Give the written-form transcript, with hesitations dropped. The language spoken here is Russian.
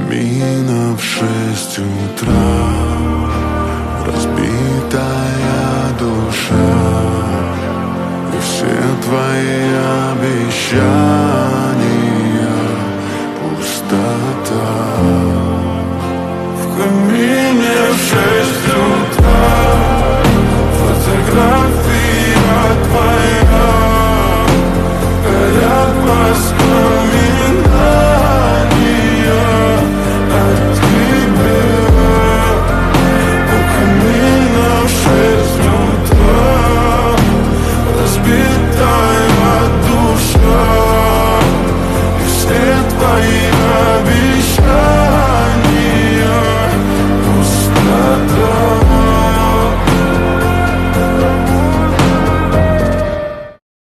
Мина в 6 утра, разбитая душа, и все твои обещания — пустота.